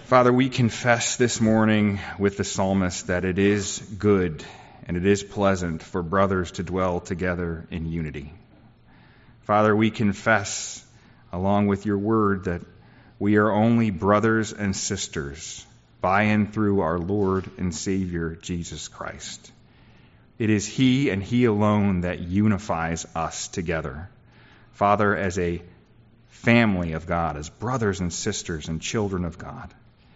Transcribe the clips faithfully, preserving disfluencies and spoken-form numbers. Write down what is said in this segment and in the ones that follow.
Father, we confess this morning with the psalmist that it is good and it is pleasant for brothers to dwell together in unity. Father, we confess, along with your word, that we are only brothers and sisters by and through our Lord and Savior, Jesus Christ. It is He and He alone that unifies us together. Father, as a family of God, as brothers and sisters and children of God.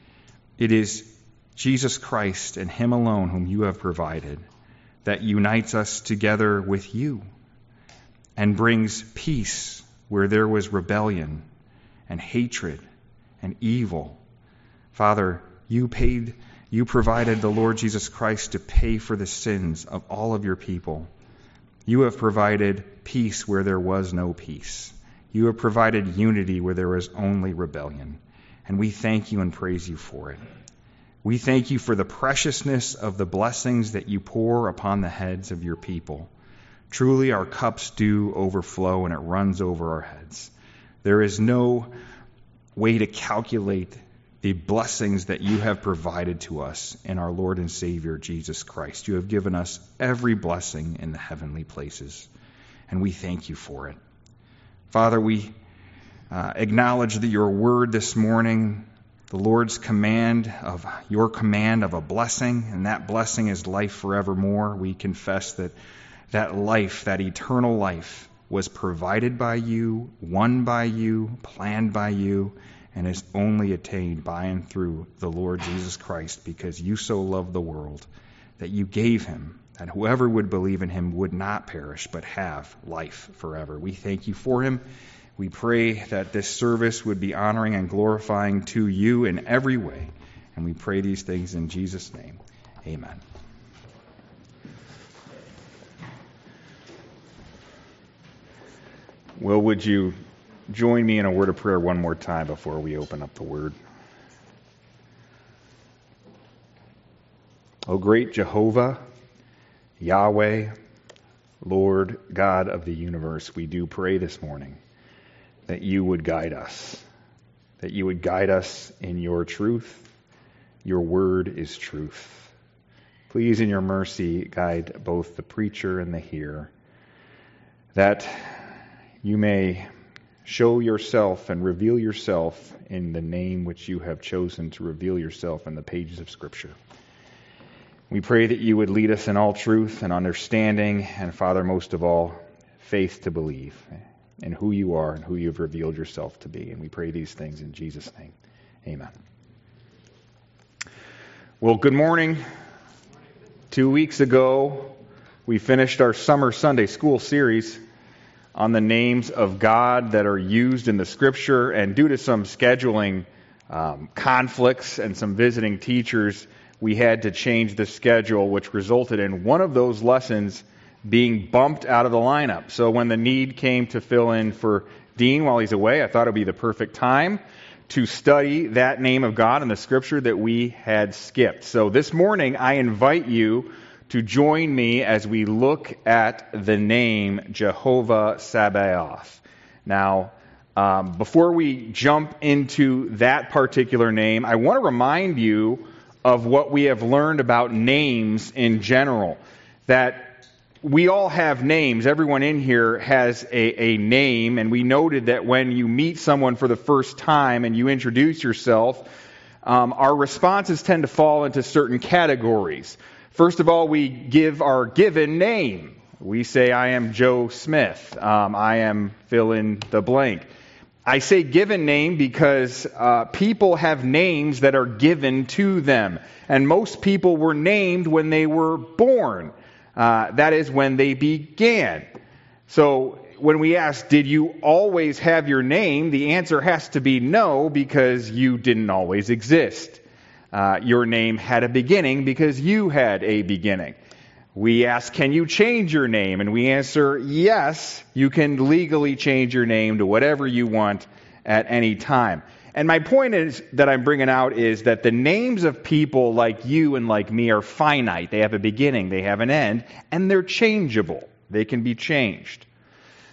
It is Jesus Christ and Him alone whom you have provided that unites us together with you and brings peace where there was rebellion and hatred and evil. Father, you paid, you provided the Lord Jesus Christ to pay for the sins of all of your people. You have provided peace where there was no peace. You have provided unity where there was only rebellion. And we thank you and praise you for it. We thank you for the preciousness of the blessings that you pour upon the heads of your people. Truly our cups do overflow and it runs over our heads. There is no way to calculate the blessings that you have provided to us in our Lord and Savior, Jesus Christ. You have given us every blessing in the heavenly places, and we thank you for it. Father, we uh, acknowledge that your word this morning, the Lord's command of your command of a blessing, and that blessing is life forevermore. We confess that that life, that eternal life, was provided by you, won by you, planned by you, and is only attained by and through the Lord Jesus Christ, because you so loved the world that you gave him, that whoever would believe in him would not perish, but have life forever. We thank you for him. We pray that this service would be honoring and glorifying to you in every way. And we pray these things in Jesus' name. Amen. Well, would you join me in a word of prayer one more time before we open up the word? O great Jehovah, Yahweh, Lord God of the universe, we do pray this morning that you would guide us, that you would guide us in your truth. Your word is truth. Please, in your mercy, guide both the preacher and the hearer, that you may show yourself and reveal yourself in the name which you have chosen to reveal yourself in the pages of Scripture. We pray that you would lead us in all truth and understanding, and Father, most of all, faith to believe in who you are and who you've revealed yourself to be. And we pray these things in Jesus' name. Amen. Well, good morning. Two weeks ago, we finished our summer Sunday school series on the names of God that are used in the Scripture, and due to some scheduling um, conflicts and some visiting teachers, we had to change the schedule, which resulted in one of those lessons being bumped out of the lineup. So when the need came to fill in for Dean while he's away, I thought it would be the perfect time to study that name of God in the Scripture that we had skipped. So this morning, I invite you to join me as we look at the name Jehovah Sabaoth. Now, um, before we jump into that particular name, I want to remind you of what we have learned about names in general. That we all have names. Everyone in here has a, a name, and we noted that when you meet someone for the first time and you introduce yourself, um, our responses tend to fall into certain categories. First of all, we give our given name. We say, I am Joe Smith. Um, I am fill in the blank. I say given name because uh, people have names that are given to them. And most people were named when they were born. Uh, that is when they began. So when we ask, did you always have your name? The answer has to be no, because you didn't always exist. Uh, your name had a beginning because you had a beginning. We ask, can you change your name? And we answer, yes, you can legally change your name to whatever you want at any time. And my point is that I'm bringing out is that the names of people like you and like me are finite. They have a beginning, they have an end, and they're changeable. They can be changed.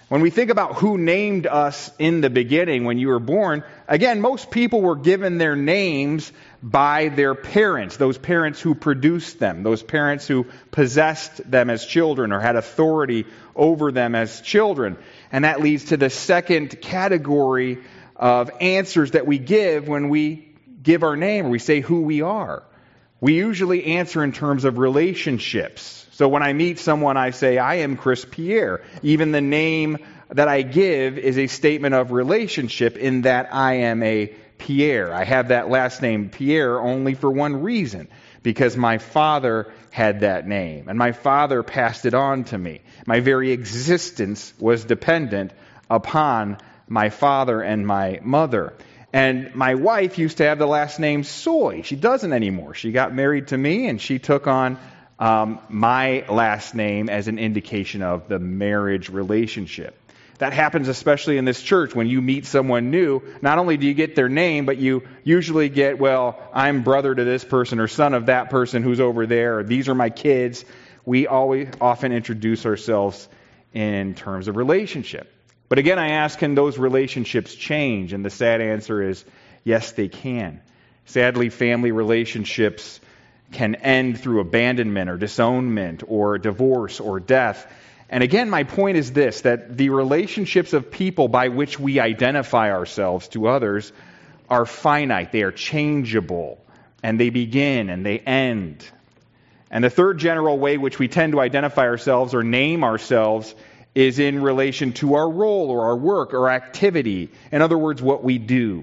When we think about who named us in the beginning when you were born, again, most people were given their names by their parents, those parents who produced them, those parents who possessed them as children or had authority over them as children. And that leads to the second category of answers that we give when we give our name or we say who we are. We usually answer in terms of relationships. So when I meet someone, I say, I am Chris Pierre. Even the name that I give is a statement of relationship in that I am a Pierre. I have that last name Pierre only for one reason, because my father had that name, and my father passed it on to me. My very existence was dependent upon my father and my mother. And my wife used to have the last name Soy. She doesn't anymore. She got married to me, and she took on Um, my last name as an indication of the marriage relationship. That happens especially in this church. When you meet someone new, not only do you get their name, but you usually get, well, I'm brother to this person or son of that person who's over there, or these are my kids. We always often introduce ourselves in terms of relationship. But again, I ask, can those relationships change? And the sad answer is, yes, they can. Sadly, family relationships can end through abandonment or disownment or divorce or death. And again, my point is this, that the relationships of people by which we identify ourselves to others are finite. They are changeable, and they begin and they end. And the third general way which we tend to identify ourselves or name ourselves is in relation to our role or our work or activity. In other words, what we do.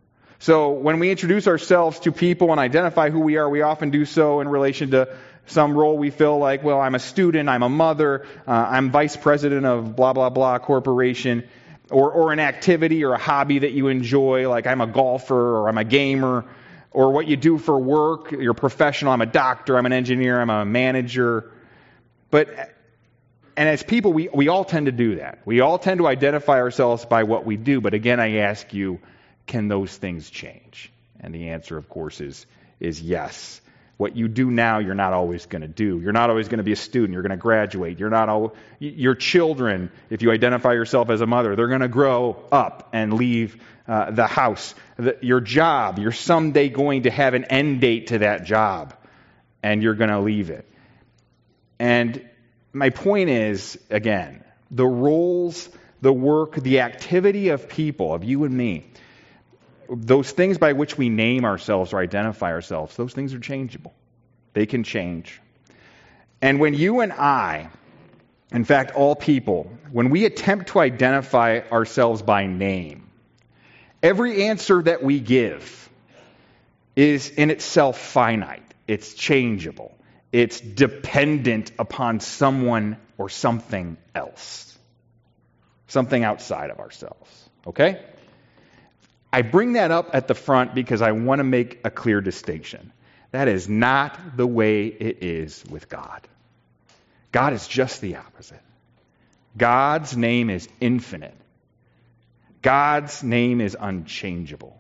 So when we introduce ourselves to people and identify who we are, we often do so in relation to some role we feel like, well, I'm a student, I'm a mother, uh, I'm vice president of blah, blah, blah corporation, or, or an activity or a hobby that you enjoy, like I'm a golfer or I'm a gamer, or what you do for work, you're professional, I'm a doctor, I'm an engineer, I'm a manager. But, and as people, we, we all tend to do that. We all tend to identify ourselves by what we do. But again, I ask you, can those things change? And the answer, of course, is, is yes. What you do now, you're not always going to do. You're not always going to be a student. You're going to graduate. You're not all, your children, if you identify yourself as a mother, they're going to grow up and leave uh, the house. The, your job, you're someday going to have an end date to that job, and you're going to leave it. And my point is, again, the roles, the work, the activity of people, of you and me, those things by which we name ourselves or identify ourselves, those things are changeable. They can change. And when you and I, in fact, all people, when we attempt to identify ourselves by name, every answer that we give is in itself finite. It's changeable. It's dependent upon someone or something else. Something outside of ourselves. Okay? I bring that up at the front because I want to make a clear distinction. That is not the way it is with God. God is just the opposite. God's name is infinite. God's name is unchangeable.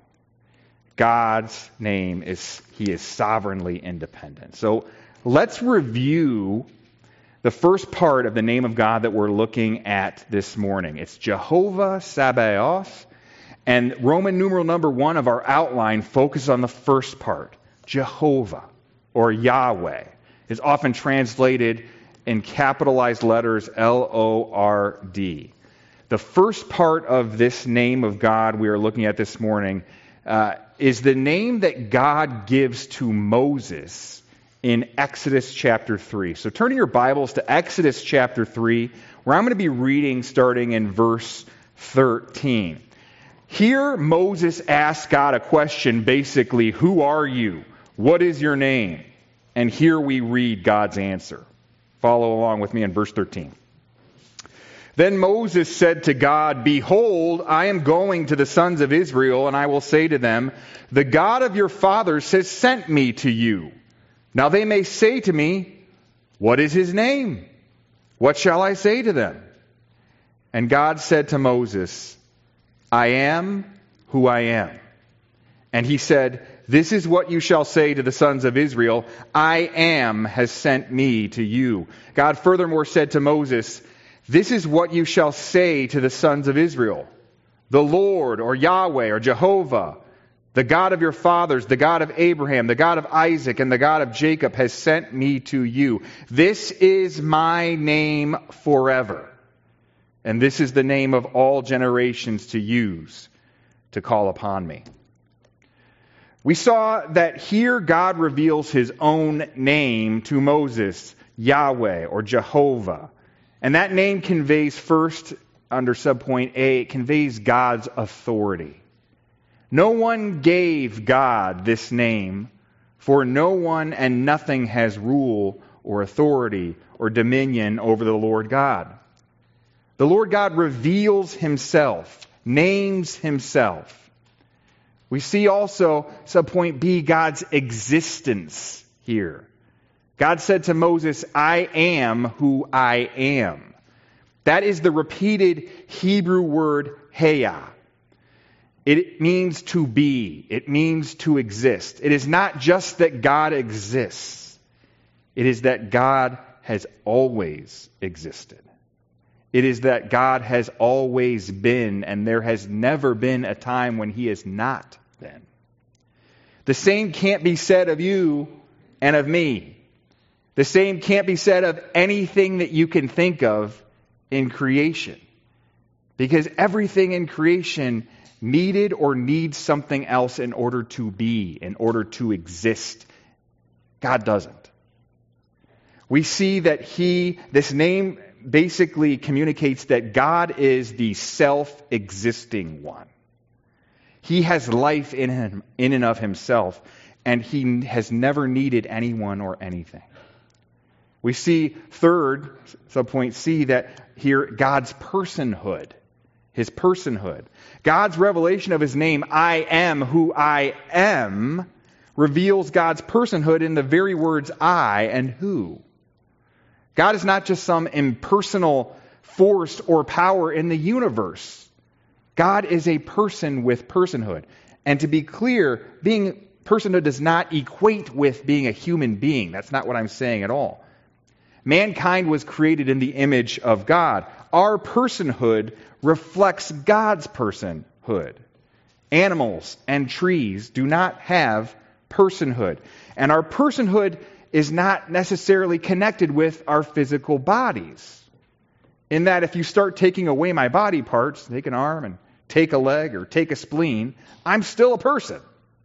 God's name is, He is sovereignly independent. So let's review the first part of the name of God that we're looking at this morning. It's Jehovah Sabaoth. And Roman numeral number one of our outline focuses on the first part. Jehovah, or Yahweh, is often translated in capitalized letters L O R D. The first part of this name of God we are looking at this morning uh, is the name that God gives to Moses in Exodus chapter three. So turn your Bibles to Exodus chapter three, where I'm going to be reading starting in verse thirteen. Here, Moses asks God a question, basically, who are you? What is your name? And here we read God's answer. Follow along with me in verse thirteen. Then Moses said to God, Behold, I am going to the sons of Israel, and I will say to them, The God of your fathers has sent me to you. Now they may say to me, What is his name? What shall I say to them? And God said to Moses, I am who I am. And he said, This is what you shall say to the sons of Israel, I am has sent me to you. God furthermore said to Moses, This is what you shall say to the sons of Israel. The Lord, or Yahweh, or Jehovah, the God of your fathers, the God of Abraham, the God of Isaac, and the God of Jacob has sent me to you. This is my name forever. And this is the name of all generations to use to call upon me. We saw that here God reveals his own name to Moses, Yahweh, or Jehovah. And that name conveys first, under subpoint A, it conveys God's authority. No one gave God this name, for no one and nothing has rule or authority or dominion over the Lord God. The Lord God reveals himself, names himself. We see also, subpoint B, God's existence here. God said to Moses, I am who I am. That is the repeated Hebrew word heya. It means to be. It means to exist. It is not just that God exists. It is that God has always existed. It is that God has always been, and there has never been a time when he has not been. The same can't be said of you and of me. The same can't be said of anything that you can think of in creation. Because everything in creation needed or needs something else in order to be, in order to exist. God doesn't. We see that he, this name basically communicates that God is the self-existing one. He has life in him, in and of himself, and he has never needed anyone or anything. We see, third, subpoint C, that here God's personhood, his personhood. God's revelation of his name, I am who I am, reveals God's personhood in the very words I and who. God is not just some impersonal force or power in the universe. God is a person with personhood. And to be clear, being personhood does not equate with being a human being. That's not what I'm saying at all. Mankind was created in the image of God. Our personhood reflects God's personhood. Animals and trees do not have personhood. And our personhood is not necessarily connected with our physical bodies. In that if you start taking away my body parts, take an arm and take a leg or take a spleen, I'm still a person.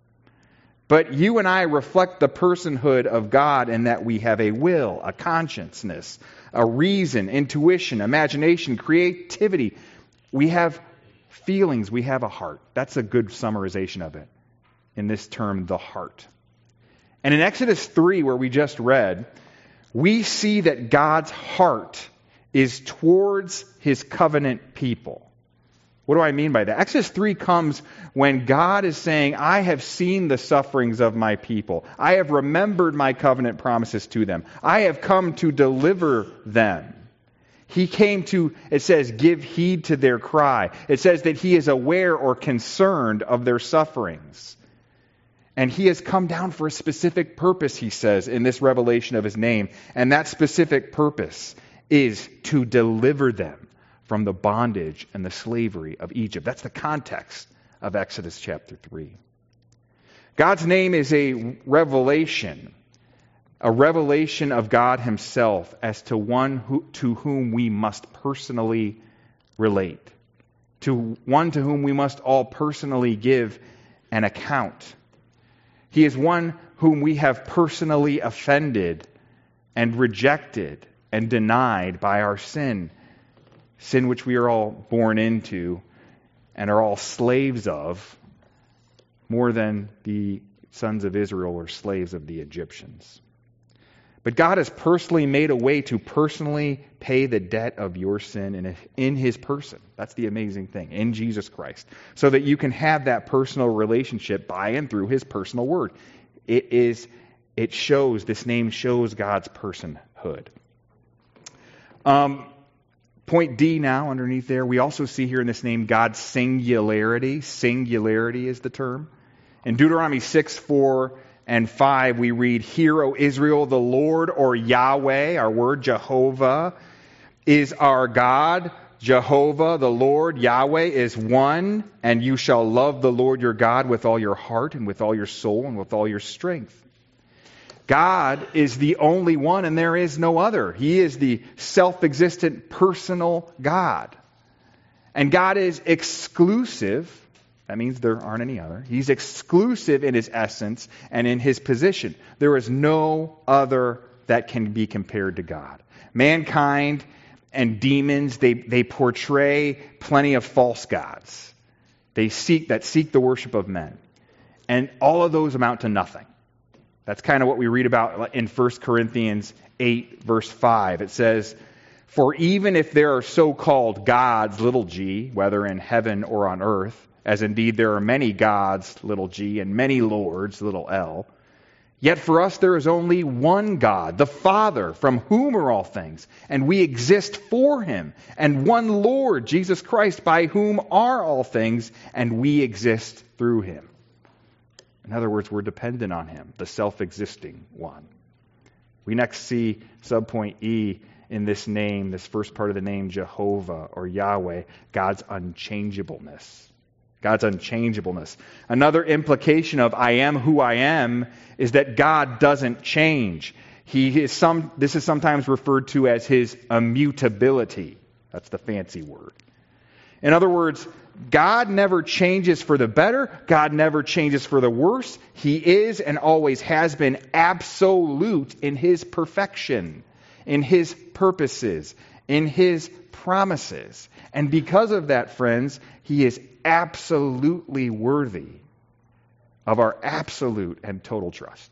But you and I reflect the personhood of God in that we have a will, a consciousness, a reason, intuition, imagination, creativity. We have feelings. We have a heart. That's a good summarization of it in this term, the heart. And in Exodus three, where we just read, we see that God's heart is towards his covenant people. What do I mean by that? Exodus three comes when God is saying, I have seen the sufferings of my people. I have remembered my covenant promises to them. I have come to deliver them. He came to, it says, give heed to their cry. It says that he is aware or concerned of their sufferings. And he has come down for a specific purpose, he says, in this revelation of his name. And that specific purpose is to deliver them from the bondage and the slavery of Egypt. That's the context of Exodus chapter three. God's name is a revelation, a revelation of God himself as to one who, to whom we must personally relate, to one to whom we must all personally give an account. He is one whom we have personally offended and rejected and denied by our sin. Sin which we are all born into and are all slaves of, more than the sons of Israel were slaves of the Egyptians. But God has personally made a way to personally pay the debt of your sin in, in his person. That's the amazing thing, in Jesus Christ. So that you can have that personal relationship by and through his personal word. It is, it shows, this name shows God's personhood. Um, point D now, underneath there, we also see here in this name God's singularity. Singularity is the term. In Deuteronomy six, four, and five, we read, Hear, O Israel, the Lord, or Yahweh, our word Jehovah, is our God. Jehovah, the Lord, Yahweh, is one, and you shall love the Lord your God with all your heart and with all your soul and with all your strength. God is the only one, and there is no other. He is the self-existent, personal God. And God is exclusive. That means there aren't any other. He's exclusive in his essence and in his position. There is no other that can be compared to God. Mankind and demons, they, they portray plenty of false gods. They seek that seek the worship of men. And all of those amount to nothing. That's kind of what we read about in First Corinthians eight, verse five. It says, "For even if there are so-called gods, little g, whether in heaven or on earth, as indeed there are many gods, little g, and many lords, little l, yet for us there is only one God, the Father, from whom are all things, and we exist for him, and one Lord, Jesus Christ, by whom are all things, and we exist through him." In other words, we're dependent on him, the self-existing one. We next see subpoint E in this name, this first part of the name, Jehovah or Yahweh, God's unchangeableness. God's unchangeableness. Another implication of I am who I am is that God doesn't change. He is some. This is sometimes referred to as his immutability. That's the fancy word. In other words, God never changes for the better. God never changes for the worse. He is and always has been absolute in his perfection, in his purposes, in his promises. And because of that, friends, he is absolutely worthy of our absolute and total trust.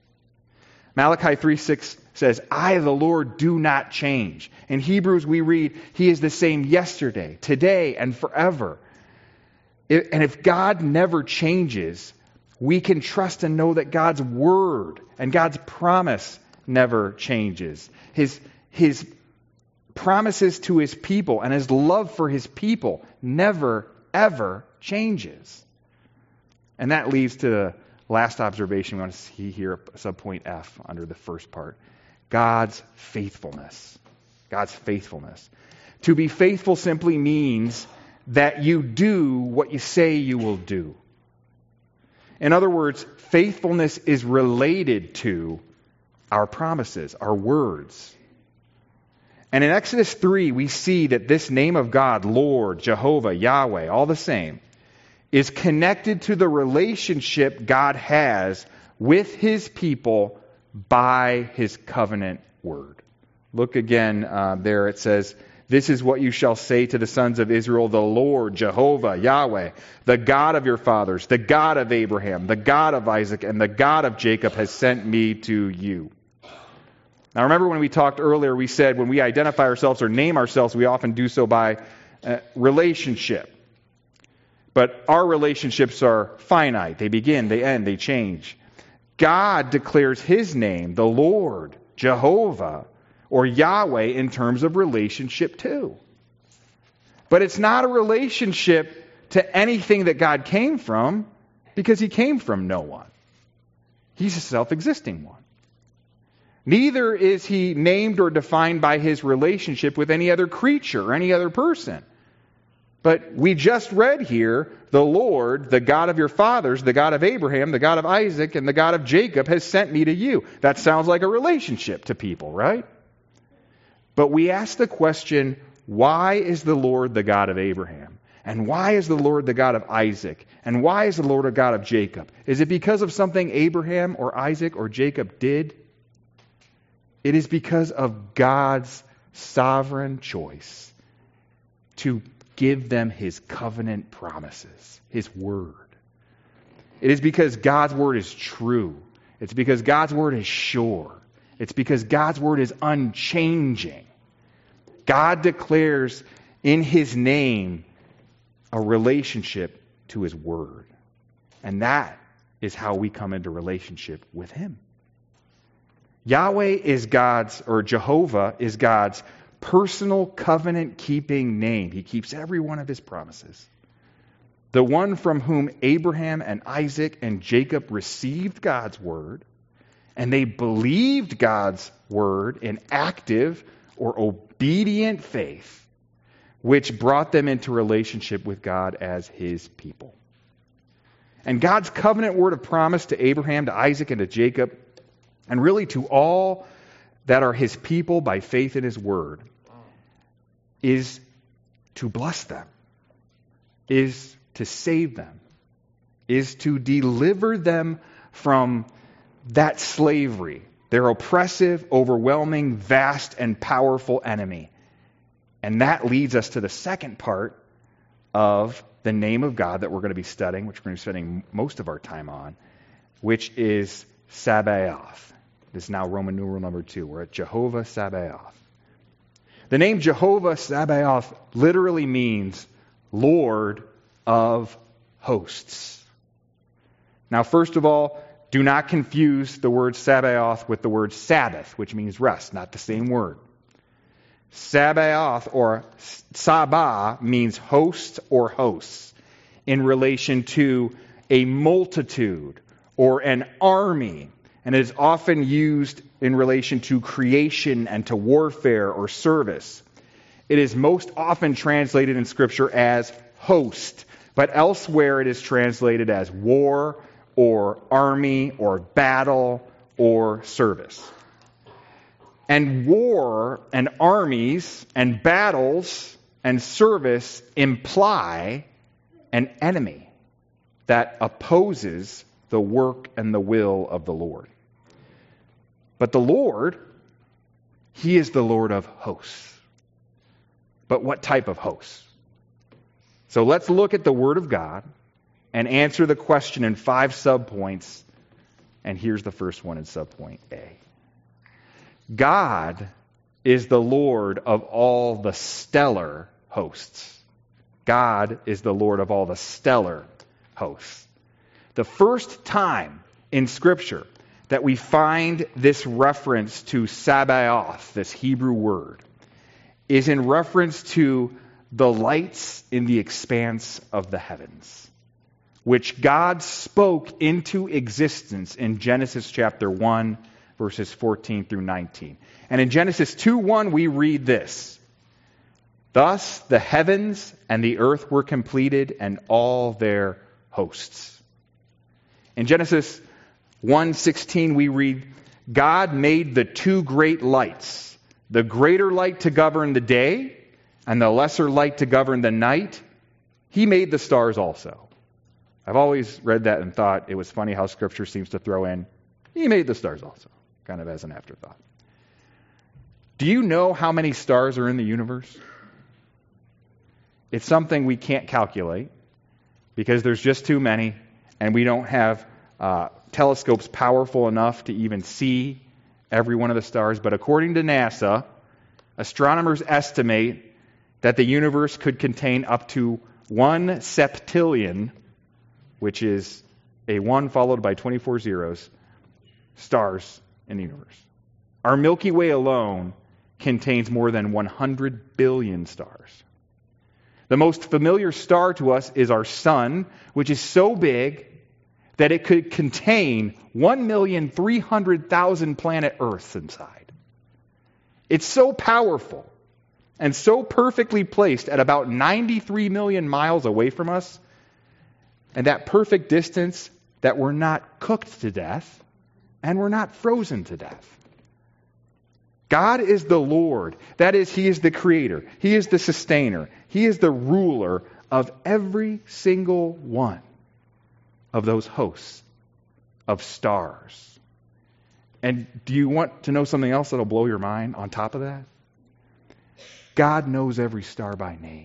Malachi three six says, "I, the Lord, do not change." In Hebrews we read, he is the same yesterday, today, and forever. And if God never changes, we can trust and know that God's word and God's promise never changes. His, his promises to his people and his love for his people never, ever changes. And that leads to the last observation we want to see here, subpoint F, under the first part. God's faithfulness. God's faithfulness. To be faithful simply means that you do what you say you will do. In other words, faithfulness is related to our promises, our words. And in Exodus three, we see that this name of God, Lord, Jehovah, Yahweh, all the same, is connected to the relationship God has with his people by his covenant word. Look again uh, there, it says, "This is what you shall say to the sons of Israel, the Lord, Jehovah, Yahweh, the God of your fathers, the God of Abraham, the God of Isaac, and the God of Jacob has sent me to you." Now remember when we talked earlier, we said when we identify ourselves or name ourselves, we often do so by uh, relationship. But our relationships are finite. They begin, they end, they change. God declares his name, the Lord, Jehovah, or Yahweh, in terms of relationship too. But it's not a relationship to anything that God came from, because he came from no one. He's a self-existing one. Neither is he named or defined by his relationship with any other creature or any other person. But we just read here, the Lord, the God of your fathers, the God of Abraham, the God of Isaac, and the God of Jacob has sent me to you. That sounds like a relationship to people, right? But we ask the question, why is the Lord the God of Abraham? And why is the Lord the God of Isaac? And why is the Lord the God of Jacob? Is it because of something Abraham or Isaac or Jacob did? It is because of God's sovereign choice to give them his covenant promises, his word. It is because God's word is true. It's because God's word is sure. It's because God's word is unchanging. God declares in his name a relationship to his word. And that is how we come into relationship with him. Yahweh is God's, or Jehovah is God's personal covenant-keeping name. He keeps every one of his promises. The one from whom Abraham and Isaac and Jacob received God's word, and they believed God's word in active or obedient faith, which brought them into relationship with God as his people. And God's covenant word of promise to Abraham, to Isaac, and to Jacob, and really to all that are his people by faith in his word, is to bless them, is to save them, is to deliver them from that slavery, their oppressive, overwhelming, vast, and powerful enemy. And that leads us to the second part of the name of God that we're going to be studying, which we're going to be spending most of our time on, which is Sabaoth. This is now Roman numeral number two. We're at Jehovah Sabaoth. The name Jehovah Sabaoth literally means Lord of hosts. Now, first of all, do not confuse the word Sabaoth with the word Sabbath, which means rest, not the same word. Sabaoth, or Sabah, means host or hosts in relation to a multitude or an army, and it is often used in relation to creation and to warfare or service. It is most often translated in Scripture as host, but elsewhere it is translated as war or army or battle or service. And war and armies and battles and service imply an enemy that opposes the work and the will of the Lord. But the Lord, he is the Lord of hosts. But what type of hosts? So let's look at the Word of God and answer the question in five subpoints. And here's the first one in subpoint A. God is the Lord of all the stellar hosts. God is the Lord of all the stellar hosts. The first time in Scripture that we find this reference to Sabaoth, this Hebrew word, is in reference to the lights in the expanse of the heavens, which God spoke into existence in Genesis chapter one, verses fourteen through nineteen. And in Genesis two one, we read this: "Thus the heavens and the earth were completed, and all their hosts." In Genesis one sixteen, we read, "God made the two great lights, the greater light to govern the day, and the lesser light to govern the night. He made the stars also." I've always read that and thought it was funny how Scripture seems to throw in, "He made the stars also," kind of as an afterthought. Do you know how many stars are in the universe? It's something we can't calculate because there's just too many, and we don't have uh, telescopes powerful enough to even see every one of the stars. But according to NASA, astronomers estimate that the universe could contain up to one septillion, which is a one followed by twenty-four zeros, stars in the universe. Our Milky Way alone contains more than one hundred billion stars. The most familiar star to us is our sun, which is so big that it could contain one million three hundred thousand planet Earths inside. It's so powerful and so perfectly placed at about ninety-three million miles away from us, and that perfect distance that we're not cooked to death and we're not frozen to death. God is the Lord. That is, He is the creator. He is the sustainer. He is the ruler of every single one of those hosts of stars. And do you want to know something else that'll blow your mind on top of that? God knows every star by name.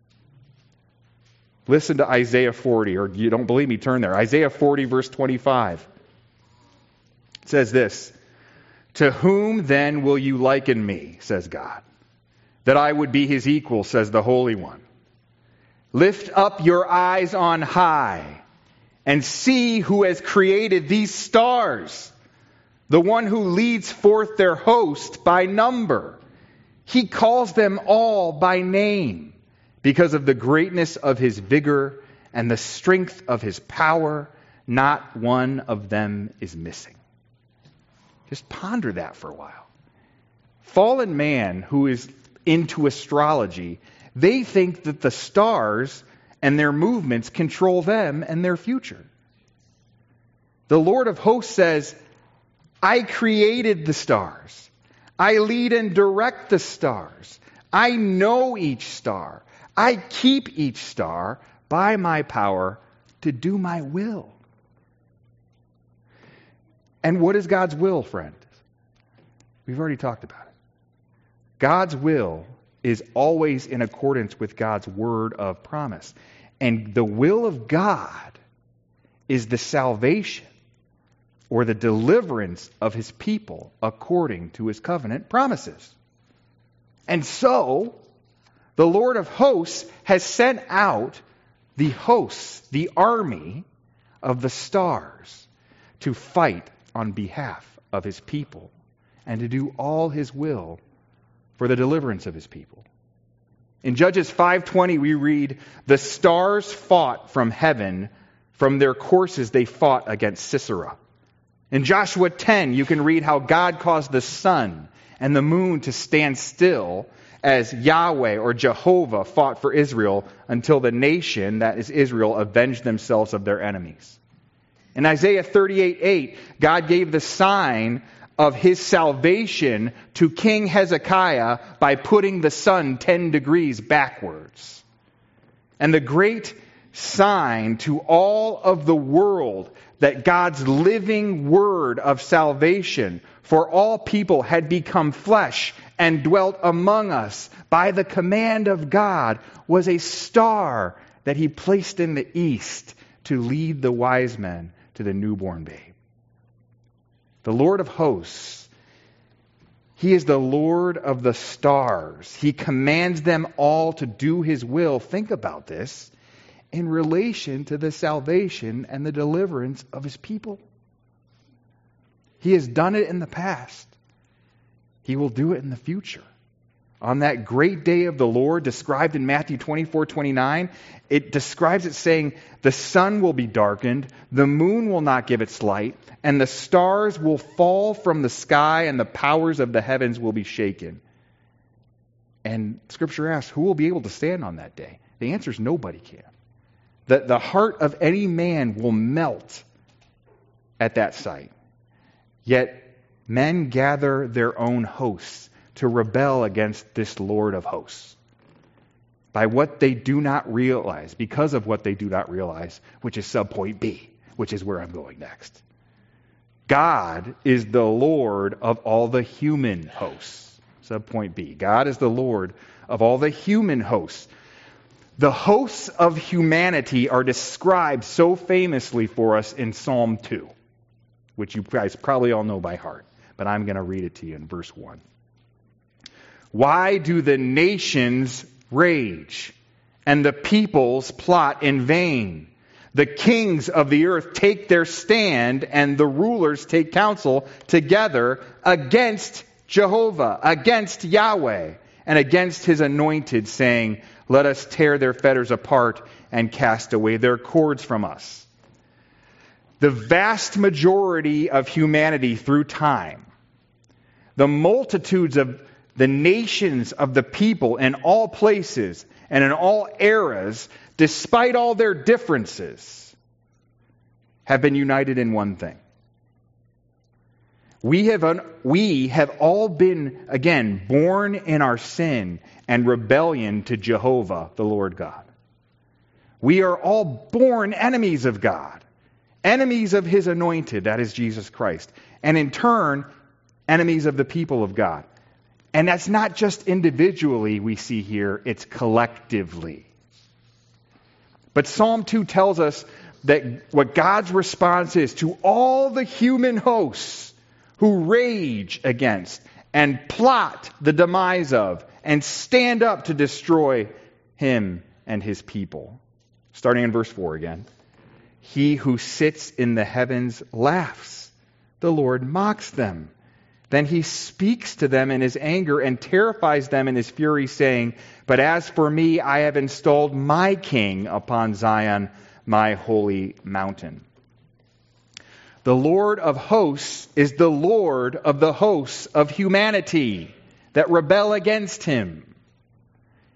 Listen to Isaiah forty, or you don't believe me, turn there. Isaiah forty, verse twenty-five. It says this: "To whom then will you liken me, says God, that I would be his equal, says the Holy One? Lift up your eyes on high and see who has created these stars, the one who leads forth their host by number. He calls them all by name because of the greatness of his vigor and the strength of his power. Not one of them is missing." Just ponder that for a while. Fallen man who is into astrology, they think that the stars and their movements control them and their future. The Lord of hosts says, I created the stars. I lead and direct the stars. I know each star. I keep each star by my power to do my will. And what is God's will, friend? We've already talked about it. God's will is always in accordance with God's word of promise. And the will of God is the salvation or the deliverance of his people according to his covenant promises. And so, the Lord of hosts has sent out the hosts, the army of the stars, to fight on behalf of his people and to do all his will for the deliverance of his people. In Judges five twenty we read, the stars fought from heaven, from their courses they fought against Sisera. In Joshua ten you can read how God caused the sun and the moon to stand still as Yahweh or Jehovah fought for Israel until the nation, that is Israel, avenged themselves of their enemies. In Isaiah thirty-eight eight, God gave the sign of his salvation to King Hezekiah by putting the sun ten degrees backwards. And the great sign to all of the world that God's living word of salvation for all people had become flesh and dwelt among us by the command of God was a star that he placed in the east to lead the wise men to the newborn babe. The Lord of hosts, he is the Lord of the stars. He commands them all to do his will. Think about this in relation to the salvation and the deliverance of his people. He has done it in the past. He will do it in the future. On that great day of the Lord, described in Matthew twenty-four twenty-nine, it describes it saying, the sun will be darkened, the moon will not give its light, and the stars will fall from the sky, and the powers of the heavens will be shaken. And Scripture asks, who will be able to stand on that day? The answer is nobody can. The, the heart of any man will melt at that sight. Yet men gather their own hosts to rebel against this Lord of hosts by what they do not realize, because of what they do not realize, which is subpoint B, which is where I'm going next. God is the Lord of all the human hosts. Subpoint B. God is the Lord of all the human hosts. The hosts of humanity are described so famously for us in Psalm two, which you guys probably all know by heart, but I'm going to read it to you in verse one. Why do the nations rage and the peoples plot in vain? The kings of the earth take their stand and the rulers take counsel together against Jehovah, against Yahweh, and against his anointed, saying, let us tear their fetters apart and cast away their cords from us. The vast majority of humanity through time, the multitudes of the nations of the people in all places and in all eras, despite all their differences, have been united in one thing. We have, un- we have all been, again, born in our sin and rebellion to Jehovah, the Lord God. We are all born enemies of God, enemies of his anointed, that is Jesus Christ, and in turn, enemies of the people of God. And that's not just individually we see here, it's collectively. But Psalm two tells us that what God's response is to all the human hosts who rage against and plot the demise of and stand up to destroy him and his people. Starting in verse four again. He who sits in the heavens laughs. The Lord mocks them. Then he speaks to them in his anger and terrifies them in his fury, saying, but as for me, I have installed my king upon Zion, my holy mountain. The Lord of hosts is the Lord of the hosts of humanity that rebel against him.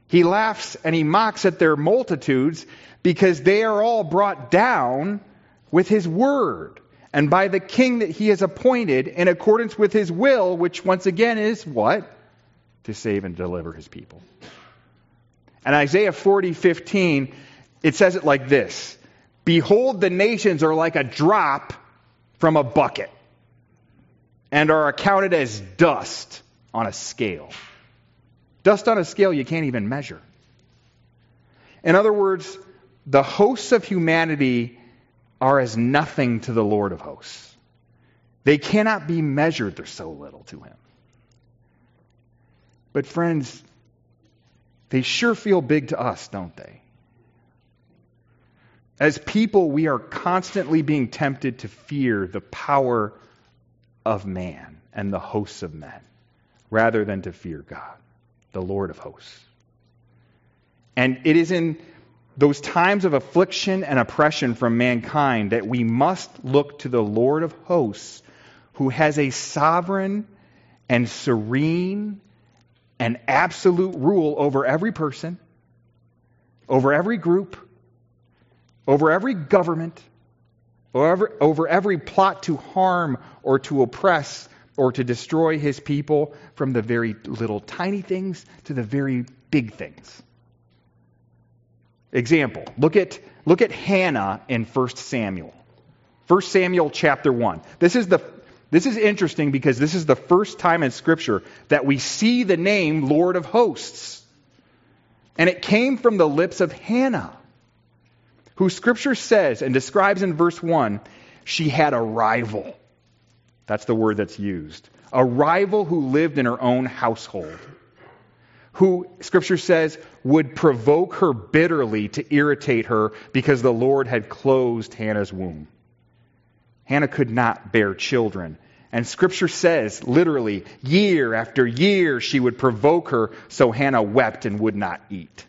He laughs and he mocks at their multitudes because they are all brought down with his word and by the king that he has appointed in accordance with his will, which once again is what? To save and deliver his people. And Isaiah forty fifteen, it says it like this: behold, the nations are like a drop from a bucket and are accounted as dust on a scale. Dust on a scale you can't even measure. In other words, the hosts of humanity are as nothing to the Lord of hosts. They cannot be measured. They're so little to him. But friends, they sure feel big to us, don't they? As people, we are constantly being tempted to fear the power of man and the hosts of men, rather than to fear God, the Lord of hosts. And it is in those times of affliction and oppression from mankind that we must look to the Lord of hosts, who has a sovereign and serene and absolute rule over every person, over every group, over every government, over, over every plot to harm or to oppress or to destroy his people, from the very little tiny things to the very big things. Example, look at look at Hannah in First Samuel. First Samuel chapter one. This is the this is interesting because this is the first time in Scripture that we see the name Lord of Hosts. And it came from the lips of Hannah, who Scripture says and describes in verse one, she had a rival. That's the word that's used. A rival who lived in her own household, who, Scripture says, would provoke her bitterly to irritate her because the Lord had closed Hannah's womb. Hannah could not bear children. And Scripture says, literally, year after year she would provoke her, so Hannah wept and would not eat.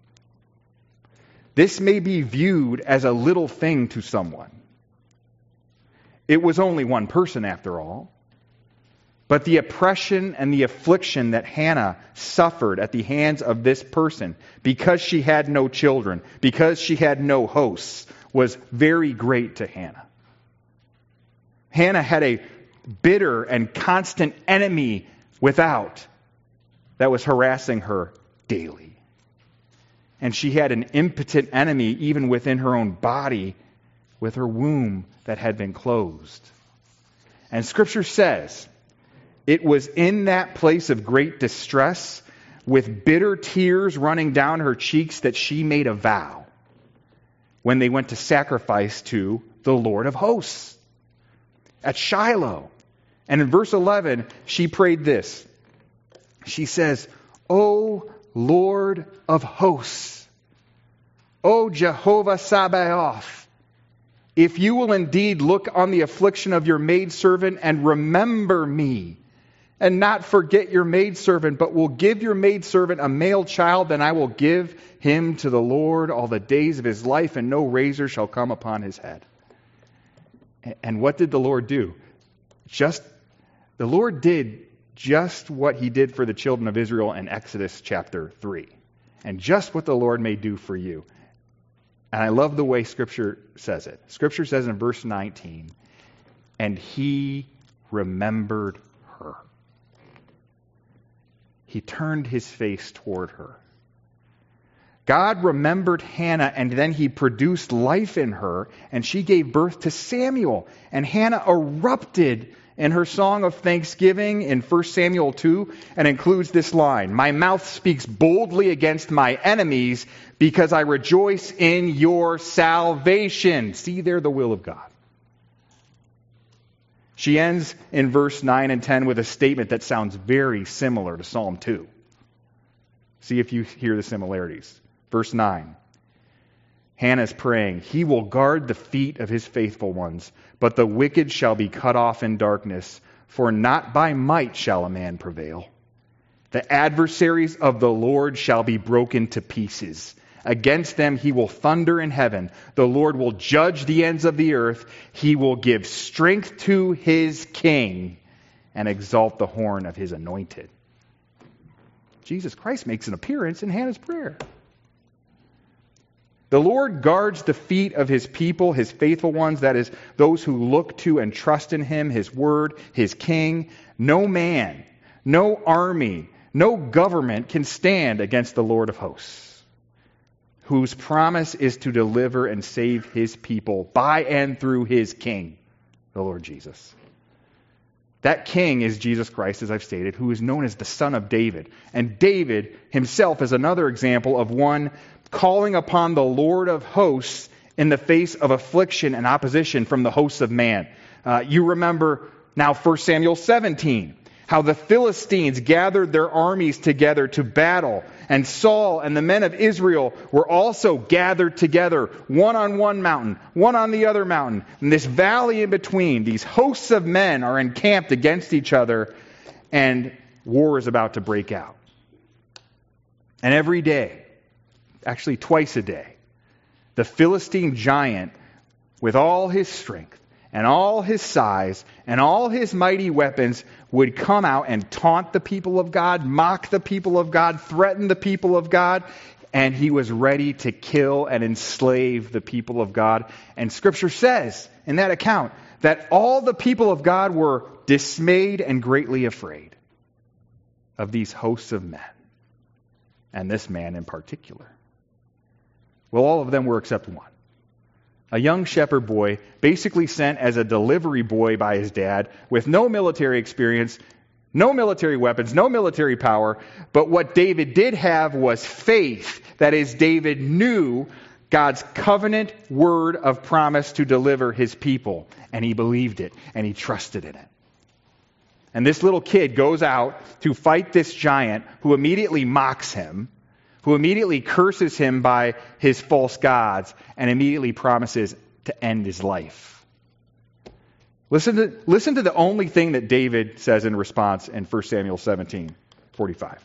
This may be viewed as a little thing to someone. It was only one person after all. But the oppression and the affliction that Hannah suffered at the hands of this person, because she had no children, because she had no hosts, was very great to Hannah. Hannah had a bitter and constant enemy without that was harassing her daily. And she had an impotent enemy even within her own body, with her womb that had been closed. And Scripture says, it was in that place of great distress, with bitter tears running down her cheeks, that she made a vow when they went to sacrifice to the Lord of hosts at Shiloh. And in verse eleven, she prayed this. She says, O Lord of hosts, O Jehovah Sabaoth, if you will indeed look on the affliction of your maidservant and remember me, and not forget your maidservant, but will give your maidservant a male child, then I will give him to the Lord all the days of his life, and no razor shall come upon his head. And what did the Lord do? Just the Lord did just what he did for the children of Israel in Exodus chapter three. And just what the Lord may do for you. And I love the way Scripture says it. Scripture says in verse nineteen, and he remembered her. He turned his face toward her. God remembered Hannah, and then he produced life in her, and she gave birth to Samuel. And Hannah erupted in her song of thanksgiving in First Samuel two, and includes this line, my mouth speaks boldly against my enemies, because I rejoice in your salvation. See there the will of God. She ends in verse nine and ten with a statement that sounds very similar to Psalm two. See if you hear the similarities. Verse nine. Hannah's praying, he will guard the feet of his faithful ones, but the wicked shall be cut off in darkness, for not by might shall a man prevail. The adversaries of the Lord shall be broken to pieces. Against them he will thunder in heaven. The Lord will judge the ends of the earth. He will give strength to his king and exalt the horn of his anointed. Jesus Christ makes an appearance in Hannah's prayer. The Lord guards the feet of His people, His faithful ones, that is, those who look to and trust in Him, His word, His king. No man, no army, no government can stand against the Lord of hosts, whose promise is to deliver and save His people by and through His king, the Lord Jesus. That king is Jesus Christ, as I've stated, who is known as the Son of David. And David himself is another example of one calling upon the Lord of hosts in the face of affliction and opposition from the hosts of man. Uh, you remember now First Samuel seventeen, how the Philistines gathered their armies together to battle, and Saul and the men of Israel were also gathered together, one on one mountain, one on the other mountain. And this valley in between, these hosts of men are encamped against each other, and war is about to break out. And every day, actually twice a day, the Philistine giant, with all his strength and all his size and all his mighty weapons, would come out and taunt the people of God, mock the people of God, threaten the people of God, and he was ready to kill and enslave the people of God. And Scripture says in that account that all the people of God were dismayed and greatly afraid of these hosts of men, and this man in particular. Well, all of them were except one. A young shepherd boy, basically sent as a delivery boy by his dad, with no military experience, no military weapons, no military power. But what David did have was faith. That is, David knew God's covenant word of promise to deliver his people. And he believed it, and he trusted in it. And this little kid goes out to fight this giant who immediately mocks him, who immediately curses him by his false gods, and immediately promises to end his life. Listen to, listen to the only thing that David says in response in First Samuel seventeen forty-five.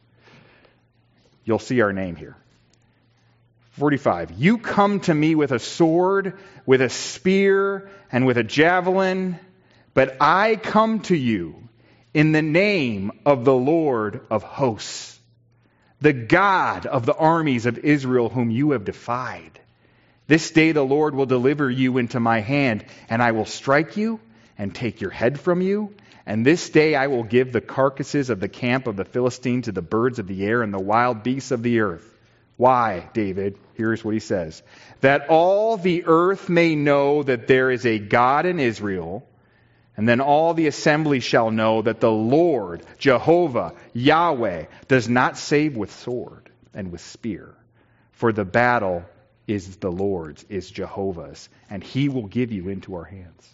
You'll see our name here. forty-five. You come to me with a sword, with a spear, and with a javelin, but I come to you in the name of the Lord of hosts, the God of the armies of Israel, whom you have defied. This day the Lord will deliver you into my hand, and I will strike you and take your head from you. And this day I will give the carcasses of the camp of the Philistine to the birds of the air and the wild beasts of the earth. Why, David? Here's what he says. That all the earth may know that there is a God in Israel, and then all the assembly shall know that the Lord, Jehovah, Yahweh, does not save with sword and with spear. For the battle is the Lord's, is Jehovah's, and he will give you into our hands.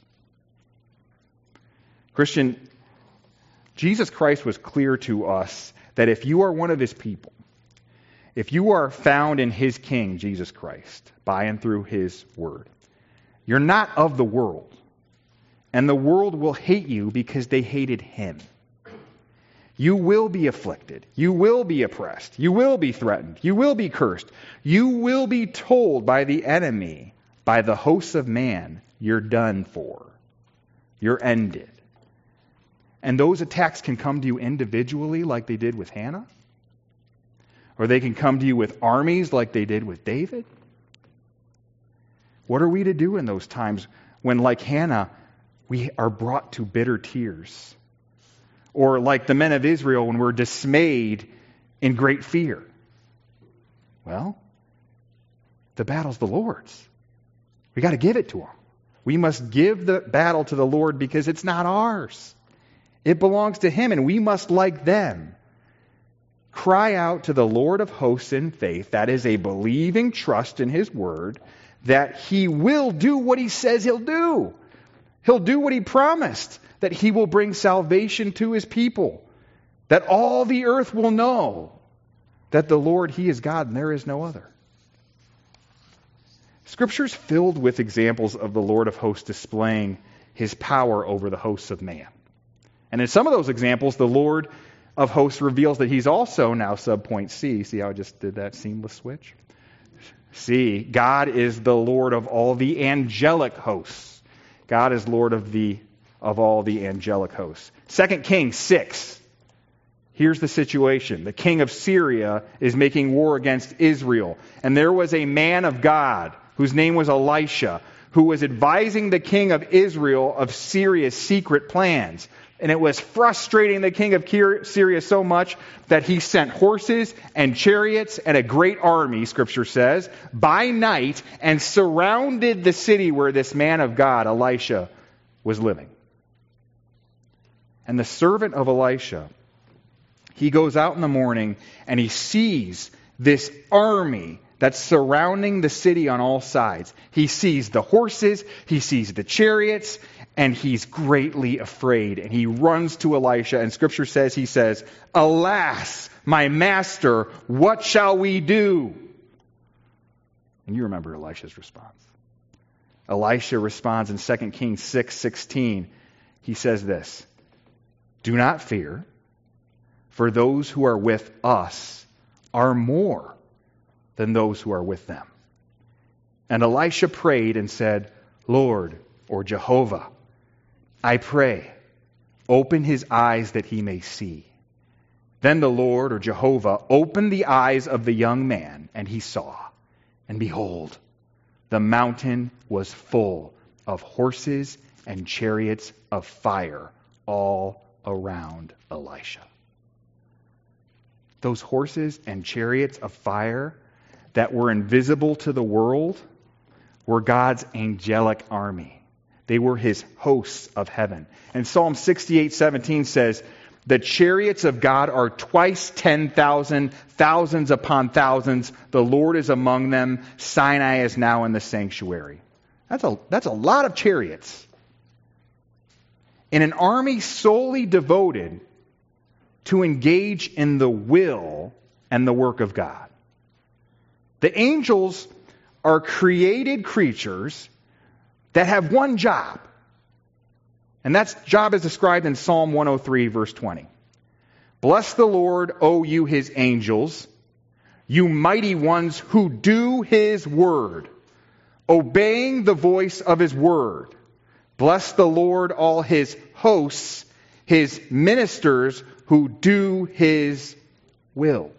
Christian, Jesus Christ was clear to us that if you are one of his people, if you are found in his King, Jesus Christ, by and through his word, you're not of the world. And the world will hate you because they hated him. You will be afflicted. You will be oppressed. You will be threatened. You will be cursed. You will be told by the enemy, by the hosts of man, you're done for. You're ended. And those attacks can come to you individually like they did with Hannah. Or they can come to you with armies like they did with David. What are we to do in those times when, like Hannah, we are brought to bitter tears? Or like the men of Israel, when we're dismayed in great fear? Well, the battle's the Lord's. We got to give it to him. We must give the battle to the Lord because it's not ours. It belongs to him, and we must, like them, cry out to the Lord of hosts in faith, that is a believing trust in his word, that he will do what he says he'll do. He'll do what he promised, that he will bring salvation to his people, that all the earth will know that the Lord, he is God and there is no other. Scripture's filled with examples of the Lord of hosts displaying his power over the hosts of man. And in some of those examples, the Lord of hosts reveals that he's also now subpoint C. See how I just did that seamless switch? C. God is the Lord of all the angelic hosts. God is Lord of the of all the angelic hosts. Second Kings six. Here's the situation. The king of Syria is making war against Israel. And there was a man of God whose name was Elisha, who was advising the king of Israel of Syria's secret plans. And it was frustrating the king of Syria so much that he sent horses and chariots and a great army, Scripture says, by night and surrounded the city where this man of God, Elisha, was living. And the servant of Elisha, he goes out in the morning and he sees this army that's surrounding the city on all sides. He sees the horses, he sees the chariots, and he's greatly afraid. And he runs to Elisha, and Scripture says, he says, "Alas, my master, what shall we do?" And you remember Elisha's response. Elisha responds in Second Kings six sixteen. He says this, "Do not fear, for those who are with us are more than those who are with them." And Elisha prayed and said, "Lord," or Jehovah, "I pray, open his eyes that he may see." Then the Lord, or Jehovah, opened the eyes of the young man, and he saw. And behold, the mountain was full of horses and chariots of fire all around Elisha. Those horses and chariots of fire that were invisible to the world were God's angelic army. They were his hosts of heaven. And Psalm sixty-eight seventeen says, "The chariots of God are twice ten thousand, thousands upon thousands. The Lord is among them. Sinai is now in the sanctuary." That's a, that's a lot of chariots. In an army solely devoted to engage in the will and the work of God. The angels are created creatures that have one job. And that job is described in Psalm one oh three, verse twenty. "Bless the Lord, O you his angels, you mighty ones who do his word, obeying the voice of his word. Bless the Lord, all his hosts, his ministers who do his will."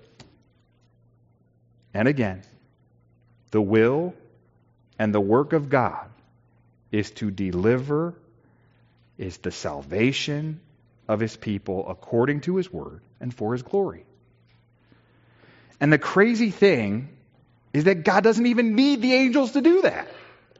And again, the will and the work of God is to deliver, is the salvation of his people according to his word and for his glory. And the crazy thing is that God doesn't even need the angels to do that.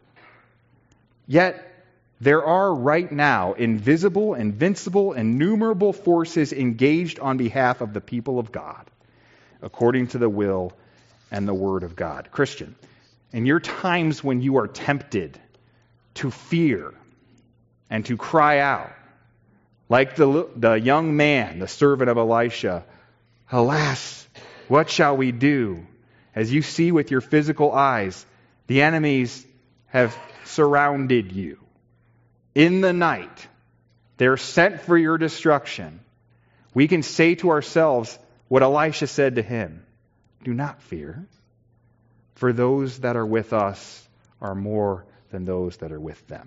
Yet, there are right now invisible, invincible, innumerable forces engaged on behalf of the people of God, according to the will and the word of God. Christian, in your times when you are tempted to fear and to cry out, like the, the young man, the servant of Elisha, "Alas, what shall we do?" As you see with your physical eyes, the enemies have surrounded you. In the night, they're sent for your destruction. We can say to ourselves what Elisha said to him, "Do not fear, for those that are with us are more than those that are with them."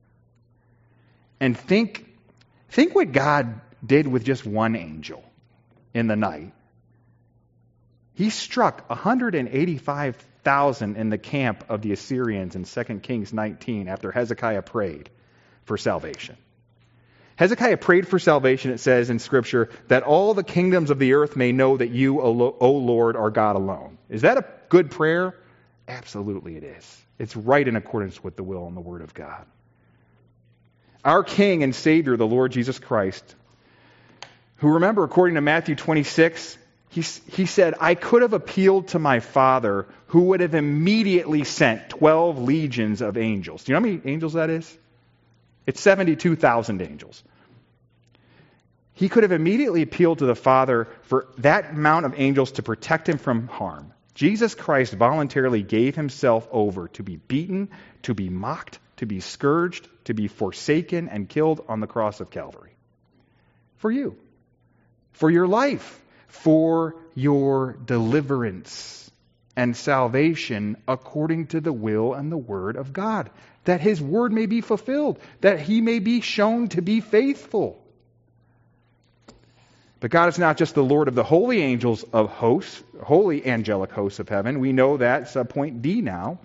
And think, think what God did with just one angel in the night. He struck one hundred eighty-five thousand in the camp of the Assyrians in Second Kings nineteen after Hezekiah prayed for salvation. Hezekiah prayed for salvation, it says in Scripture, that all the kingdoms of the earth may know that you, O Lord, are God alone. Is that a good prayer? Absolutely it is. It's right in accordance with the will and the word of God. Our King and Savior, the Lord Jesus Christ, who, remember, according to Matthew twenty-six, he, he said, "I could have appealed to my Father, who would have immediately sent twelve legions of angels." Do you know how many angels that is? It's seventy-two thousand angels. He could have immediately appealed to the Father for that amount of angels to protect him from harm. Jesus Christ voluntarily gave himself over to be beaten, to be mocked, to be scourged, to be forsaken and killed on the cross of Calvary. For you. For your life. For your deliverance and salvation according to the will and the word of God. That his word may be fulfilled. That he may be shown to be faithful. But God is not just the Lord of the holy angels of hosts, holy angelic hosts of heaven. We know that, subpoint D now.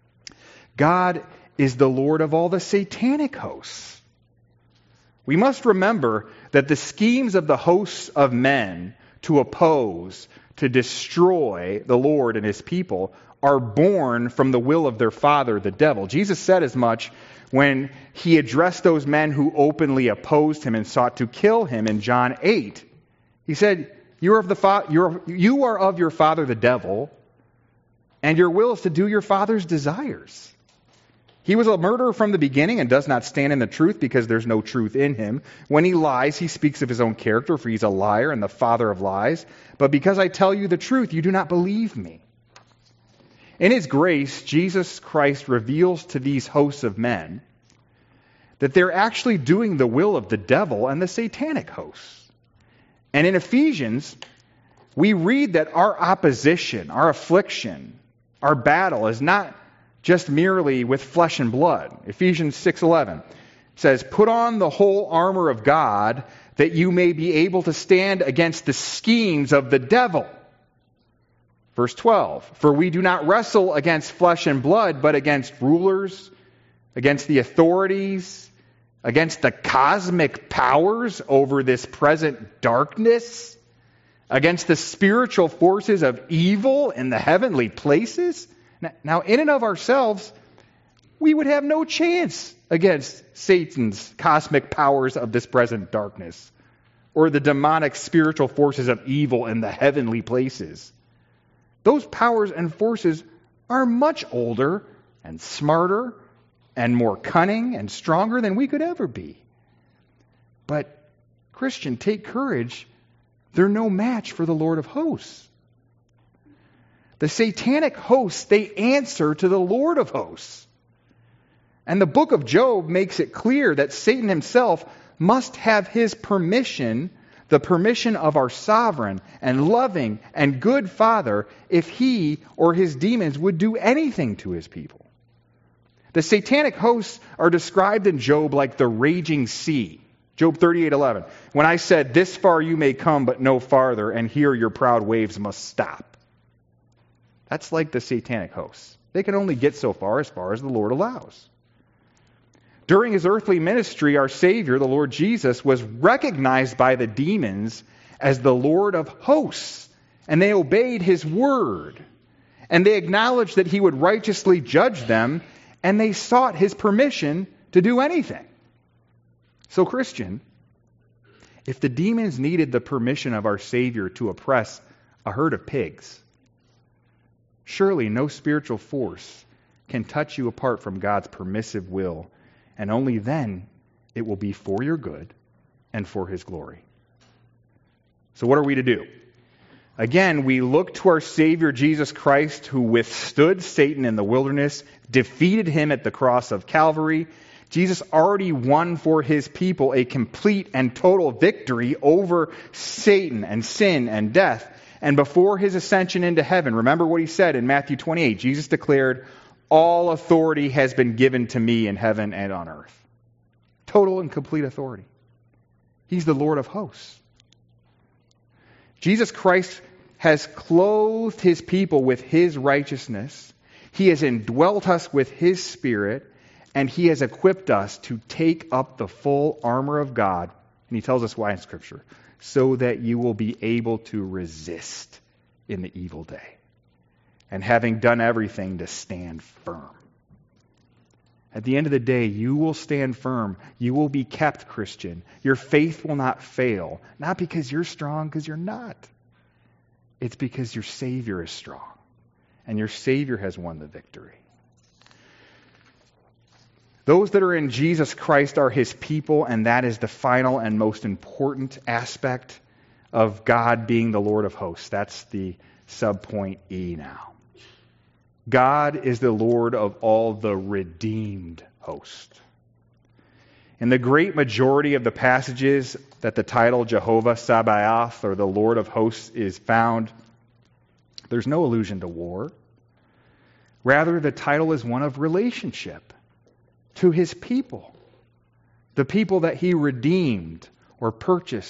God is the Lord of all the satanic hosts. We must remember that the schemes of the hosts of men to oppose, to destroy the Lord and his people are born from the will of their father, the devil. Jesus said as much when he addressed those men who openly opposed him and sought to kill him in John eight. He said, you are of, the fa- you're, you are of your father, the devil, and your will is to do your father's desires. He was a murderer from the beginning and does not stand in the truth because there's no truth in him. When he lies, he speaks of his own character, for he's a liar and the father of lies. But because I tell you the truth, you do not believe me. In his grace, Jesus Christ reveals to these hosts of men that they're actually doing the will of the devil and the satanic hosts. And in Ephesians, we read that our opposition, our affliction, our battle is not just merely with flesh and blood. Ephesians six eleven says, put on the whole armor of God that you may be able to stand against the schemes of the devil. Verse twelve, for we do not wrestle against flesh and blood, but against rulers, against the authorities, against the cosmic powers over this present darkness, against the spiritual forces of evil in the heavenly places. Now, in and of ourselves, we would have no chance against Satan's cosmic powers of this present darkness, or the demonic spiritual forces of evil in the heavenly places. Those powers and forces are much older and smarter and more cunning and stronger than we could ever be. But, Christian, take courage. They're no match for the Lord of hosts. The satanic hosts, they answer to the Lord of hosts. And the book of Job makes it clear that Satan himself must have his permission, the permission of our sovereign and loving and good Father, if he or his demons would do anything to his people. The satanic hosts are described in Job like the raging sea. Job thirty-eight eleven. When I said, this far you may come, but no farther, and here your proud waves must stop. That's like the satanic hosts. They can only get so far as far as the Lord allows. During his earthly ministry, our Savior, the Lord Jesus, was recognized by the demons as the Lord of hosts, and they obeyed his word. And they acknowledged that he would righteously judge them, and they sought his permission to do anything. So, Christian, if the demons needed the permission of our Savior to oppress a herd of pigs, surely no spiritual force can touch you apart from God's permissive will, and only then it will be for your good and for his glory. So what are we to do? Again, we look to our Savior Jesus Christ, who withstood Satan in the wilderness, defeated him at the cross of Calvary. Jesus already won for his people a complete and total victory over Satan and sin and death. And before his ascension into heaven, remember what he said in Matthew twenty-eight. Jesus declared, all authority has been given to me in heaven and on earth. Total and complete authority. He's the Lord of hosts. Jesus Christ has clothed his people with his righteousness. He has indwelt us with his Spirit, and he has equipped us to take up the full armor of God. And he tells us why in Scripture. So that you will be able to resist in the evil day. And having done everything, to stand firm. At the end of the day, you will stand firm. You will be kept, Christian. Your faith will not fail. Not because you're strong, because you're not. It's because your Savior is strong. And your Savior has won the victory. Those that are in Jesus Christ are his people, and that is the final and most important aspect of God being the Lord of hosts. That's the subpoint E now. God is the Lord of all the redeemed host. In the great majority of the passages that the title Jehovah Sabaoth, or the Lord of hosts, is found, there's no allusion to war. Rather, the title is one of relationship to his people, the people that he redeemed or purchased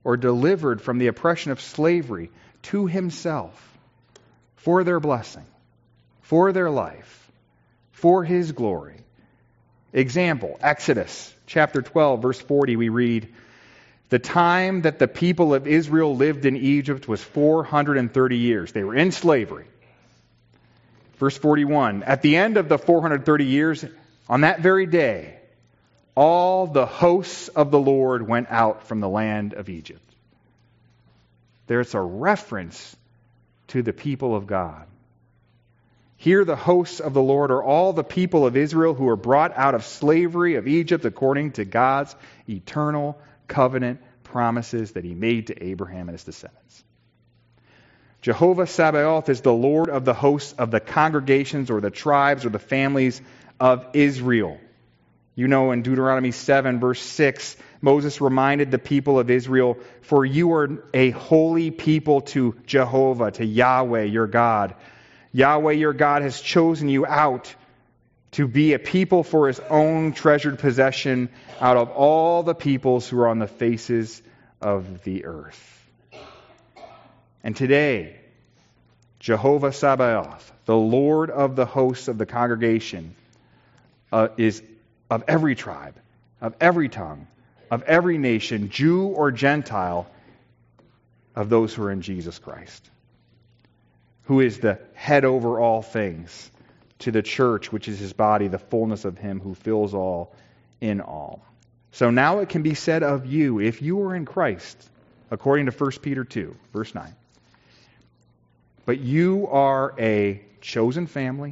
or delivered from the oppression of slavery to himself for their blessing, for their life, for his glory. Example, Exodus chapter twelve, verse forty, we read, "The time that the people of Israel lived in Egypt was four hundred thirty years." They were in slavery. Verse forty-one, "At the end of the four hundred thirty years, on that very day, all the hosts of the Lord went out from the land of Egypt." There's a reference to the people of God. Here the hosts of the Lord are all the people of Israel who were brought out of slavery of Egypt according to God's eternal covenant promises that he made to Abraham and his descendants. Jehovah Sabaoth is the Lord of the hosts of the congregations or the tribes or the families of Israel. You know, in Deuteronomy seven, verse six, Moses reminded the people of Israel, "For you are a holy people to Jehovah, to Yahweh your God. Yahweh your God has chosen you out to be a people for his own treasured possession out of all the peoples who are on the faces of the earth." And today, Jehovah Sabaoth, the Lord of the hosts of the congregation, uh, is of every tribe, of every tongue, of every nation, Jew or Gentile, of those who are in Jesus Christ, who is the head over all things, to the church, which is his body, the fullness of him who fills all in all. So now it can be said of you, if you are in Christ, according to First Peter two, verse nine, "But you are a chosen family,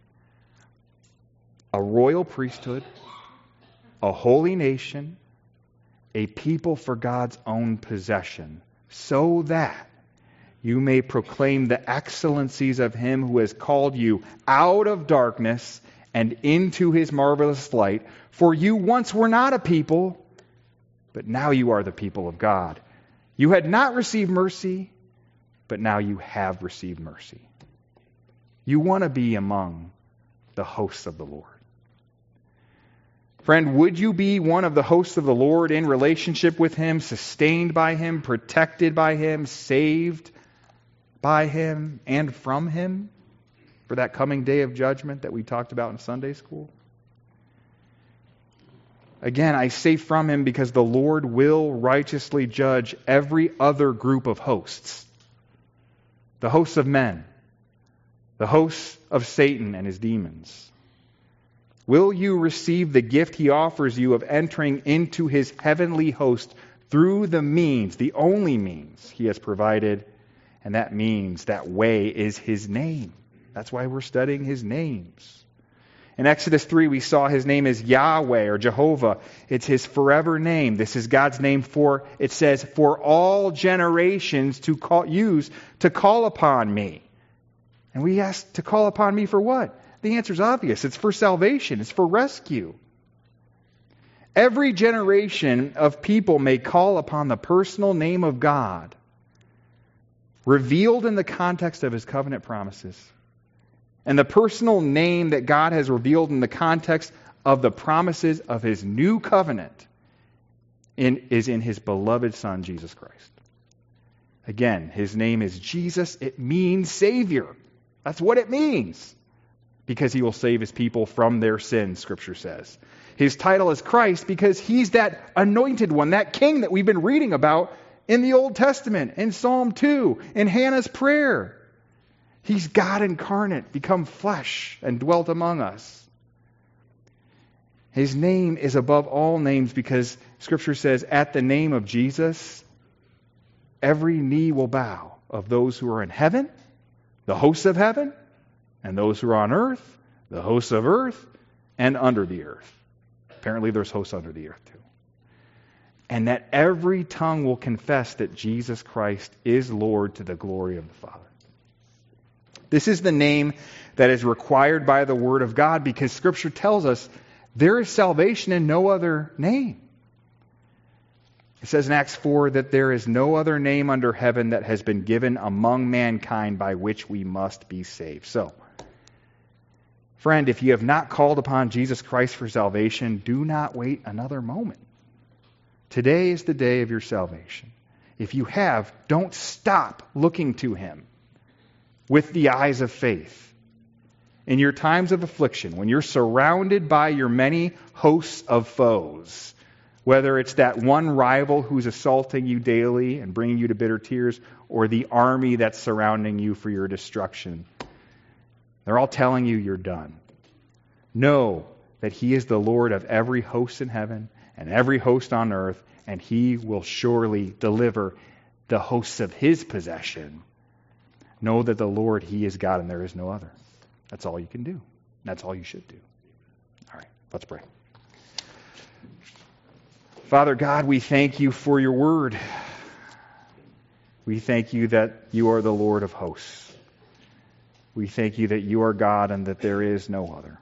a royal priesthood, a holy nation, a people for God's own possession, so that you may proclaim the excellencies of him who has called you out of darkness and into his marvelous light. For you once were not a people, but now you are the people of God. You had not received mercy, but now you have received mercy." You want to be among the hosts of the Lord. Friend, would you be one of the hosts of the Lord in relationship with him, sustained by him, protected by him, saved by him and from him for that coming day of judgment that we talked about in Sunday school? Again, I say from him because the Lord will righteously judge every other group of hosts. The hosts of men, the hosts of Satan and his demons. Will you receive the gift he offers you of entering into his heavenly host through the means, the only means he has provided? And that means, that way is his name. That's why we're studying his names. In Exodus three, we saw his name is Yahweh or Jehovah. It's his forever name. This is God's name for, it says, for all generations to call, use to call upon me. And we ask to call upon me for what? The answer is obvious. It's for salvation. It's for rescue. Every generation of people may call upon the personal name of God, revealed in the context of his covenant promises. And the personal name that God has revealed in the context of the promises of his new covenant in, is in his beloved Son, Jesus Christ. Again, his name is Jesus. It means Savior. That's what it means. Because he will save his people from their sins, Scripture says. His title is Christ because he's that anointed one, that king that we've been reading about in the Old Testament, in Psalm two, in Hannah's prayer. He's God incarnate, become flesh, and dwelt among us. His name is above all names because Scripture says, at the name of Jesus, every knee will bow of those who are in heaven, the hosts of heaven, and those who are on earth, the hosts of earth, and under the earth. Apparently there's hosts under the earth too. And that every tongue will confess that Jesus Christ is Lord to the glory of the Father. This is the name that is required by the Word of God because Scripture tells us there is salvation in no other name. It says in Acts four that there is no other name under heaven that has been given among mankind by which we must be saved. So, friend, if you have not called upon Jesus Christ for salvation, do not wait another moment. Today is the day of your salvation. If you have, don't stop looking to him with the eyes of faith. In your times of affliction, when you're surrounded by your many hosts of foes, whether it's that one rival who's assaulting you daily and bringing you to bitter tears, or the army that's surrounding you for your destruction, they're all telling you you're done. Know that he is the Lord of every host in heaven and every host on earth, and he will surely deliver the hosts of his possession. Know that the Lord, he is God, and there is no other. That's all you can do. That's all you should do. All right, let's pray. Father God, we thank you for your word. We thank you that you are the Lord of hosts. We thank you that you are God and that there is no other.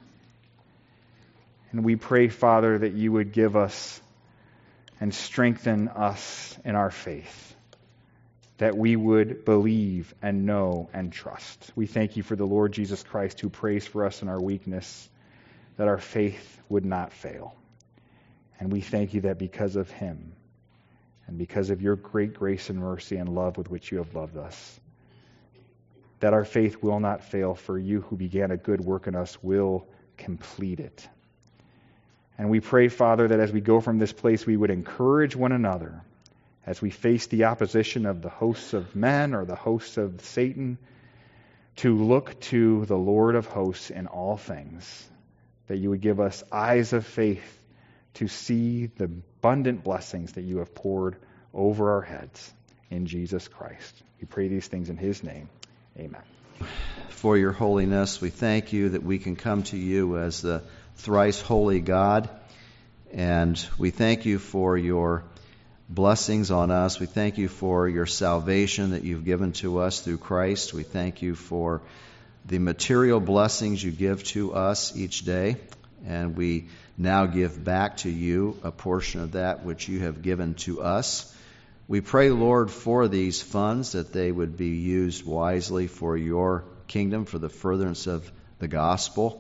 And we pray, Father, that you would give us and strengthen us in our faith, that we would believe and know and trust. We thank you for the Lord Jesus Christ, who prays for us in our weakness, that our faith would not fail. And we thank you that because of him and because of your great grace and mercy and love with which you have loved us, that our faith will not fail, for you who began a good work in us will complete it. And we pray, Father, that as we go from this place, we would encourage one another as we face the opposition of the hosts of men or the hosts of Satan, to look to the Lord of hosts in all things, that you would give us eyes of faith to see the abundant blessings that you have poured over our heads in Jesus Christ. We pray these things in his name. Amen. For your holiness, we thank you that we can come to you as the thrice holy God, and we thank you for your blessings on us. We thank you for your salvation that you've given to us through Christ. We thank you for the material blessings you give to us each day, and we now give back to you a portion of that which you have given to us. We pray, Lord, for these funds, that they would be used wisely for your kingdom, for the furtherance of the gospel.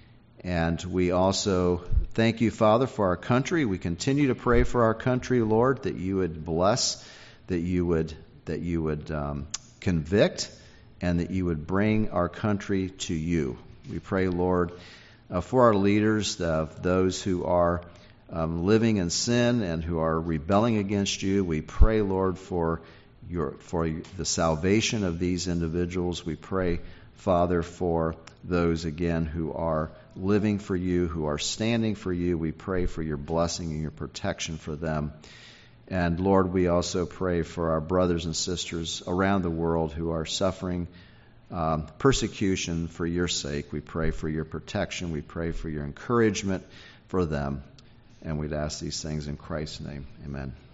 And we also thank you, Father, for our country. We continue to pray for our country, Lord, that you would bless, that you would that you would um, convict, and that you would bring our country to you. We pray, Lord, uh, for our leaders, uh, those who are um, living in sin and who are rebelling against you. We pray, Lord, for your for the salvation of these individuals. We pray, Father, for those, again, who are living for you, who are standing for you. We pray for your blessing and your protection for them. And Lord, we also pray for our brothers and sisters around the world who are suffering um, persecution for your sake. We pray for your protection. We pray for your encouragement for them. And we'd ask these things in Christ's name. Amen.